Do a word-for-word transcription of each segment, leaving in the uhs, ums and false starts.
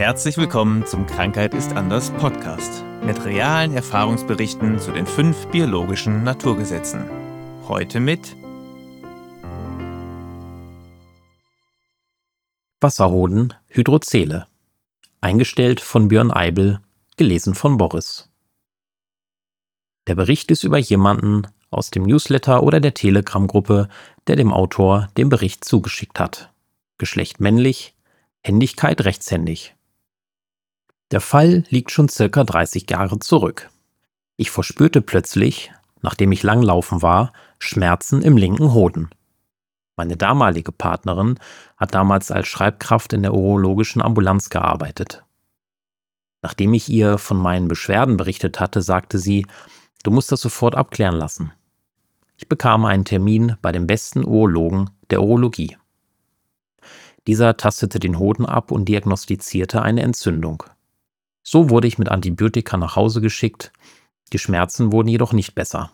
Herzlich willkommen zum Krankheit ist anders Podcast mit realen Erfahrungsberichten zu den fünf biologischen Naturgesetzen. Heute mit Wasserhoden Hydrozele. Eingestellt von Björn Eibel, gelesen von Boris. Der Bericht ist über jemanden aus dem Newsletter oder der Telegram-Gruppe, der dem Autor den Bericht zugeschickt hat. Geschlecht männlich, Händigkeit rechtshändig. Der Fall liegt schon circa dreißig Jahre zurück. Ich verspürte plötzlich, nachdem ich langlaufen war, Schmerzen im linken Hoden. Meine damalige Partnerin hat damals als Schreibkraft in der urologischen Ambulanz gearbeitet. Nachdem ich ihr von meinen Beschwerden berichtet hatte, sagte sie, du musst das sofort abklären lassen. Ich bekam einen Termin bei dem besten Urologen der Urologie. Dieser tastete den Hoden ab und diagnostizierte eine Entzündung. So wurde ich mit Antibiotika nach Hause geschickt, die Schmerzen wurden jedoch nicht besser.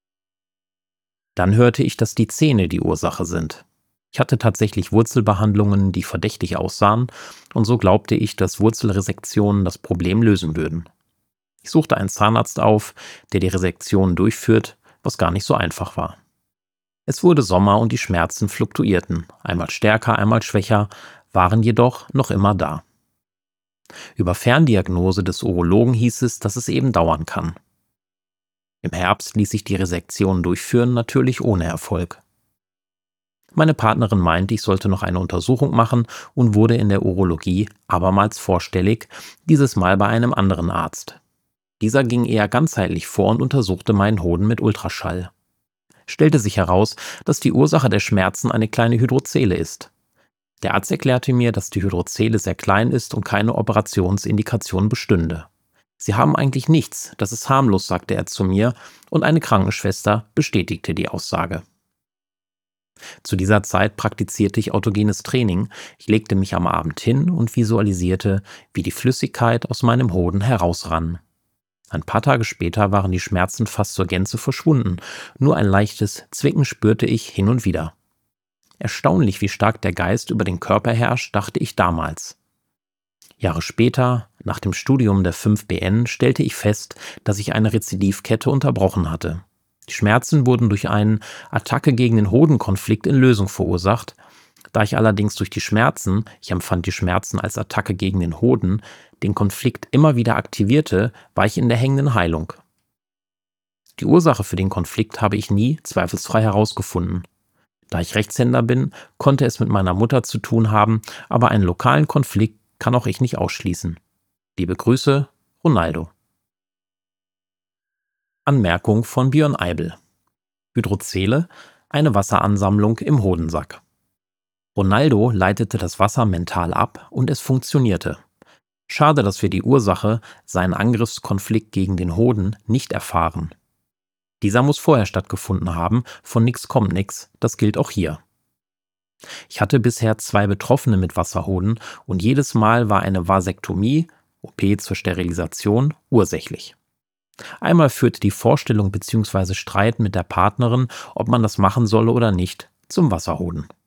Dann hörte ich, dass die Zähne die Ursache sind. Ich hatte tatsächlich Wurzelbehandlungen, die verdächtig aussahen, und so glaubte ich, dass Wurzelresektionen das Problem lösen würden. Ich suchte einen Zahnarzt auf, der die Resektion durchführt, was gar nicht so einfach war. Es wurde Sommer und die Schmerzen fluktuierten, einmal stärker, einmal schwächer, waren jedoch noch immer da. Über Ferndiagnose des Urologen hieß es, dass es eben dauern kann. Im Herbst ließ sich die Resektion durchführen, natürlich ohne Erfolg. Meine Partnerin meinte, ich sollte noch eine Untersuchung machen und wurde in der Urologie abermals vorstellig, dieses Mal bei einem anderen Arzt. Dieser ging eher ganzheitlich vor und untersuchte meinen Hoden mit Ultraschall. Stellte sich heraus, dass die Ursache der Schmerzen eine kleine Hydrozele ist. Der Arzt erklärte mir, dass die Hydrozele sehr klein ist und keine Operationsindikation bestünde. Sie haben eigentlich nichts, das ist harmlos, sagte er zu mir, und eine Krankenschwester bestätigte die Aussage. Zu dieser Zeit praktizierte ich autogenes Training. Ich legte mich am Abend hin und visualisierte, wie die Flüssigkeit aus meinem Hoden herausrann. Ein paar Tage später waren die Schmerzen fast zur Gänze verschwunden, nur ein leichtes Zwicken spürte ich hin und wieder. Erstaunlich, wie stark der Geist über den Körper herrscht, dachte ich damals. Jahre später, nach dem Studium der fünf B N, stellte ich fest, dass ich eine Rezidivkette unterbrochen hatte. Die Schmerzen wurden durch einen Attacke gegen den Hodenkonflikt in Lösung verursacht. Da ich allerdings durch die Schmerzen, ich empfand die Schmerzen als Attacke gegen den Hoden, den Konflikt immer wieder aktivierte, war ich in der hängenden Heilung. Die Ursache für den Konflikt habe ich nie zweifelsfrei herausgefunden. Da ich Rechtshänder bin, konnte es mit meiner Mutter zu tun haben, aber einen lokalen Konflikt kann auch ich nicht ausschließen. Liebe Grüße, Ronaldo. Anmerkung von Björn Eibel. Hydrozele, eine Wasseransammlung im Hodensack. Ronaldo leitete das Wasser mental ab und es funktionierte. Schade, dass wir die Ursache, seinen Angriffskonflikt gegen den Hoden, nicht erfahren. Dieser muss vorher stattgefunden haben, von nix kommt nix, das gilt auch hier. Ich hatte bisher zwei Betroffene mit Wasserhoden und jedes Mal war eine Vasektomie, O P zur Sterilisation, ursächlich. Einmal führte die Vorstellung bzw. Streit mit der Partnerin, ob man das machen solle oder nicht, zum Wasserhoden.